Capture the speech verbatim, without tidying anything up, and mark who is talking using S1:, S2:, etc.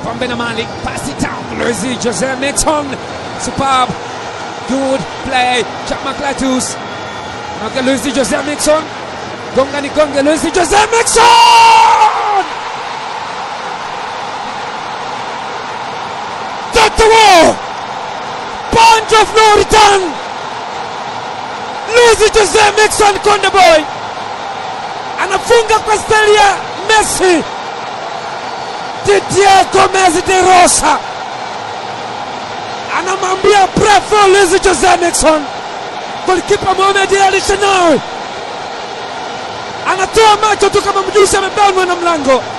S1: Pambe na Mali, pass it down, Luis Jose Mixon, superb, good play, Jack McLatus, okay, Luis Jose Mixon, gonga ni gonga, Luis Jose Mixon! That's the war! Punch of no return! Luis Jose Mixon Konde Boy! Anafunga kwa stali ya Messi! Didier Gomez de Rosa anamwambia bravo Luis Jose Mixon. Golikipa Mohamed Ali Shanawi anatoa macho tu kama mjusi amebanwa na mlango.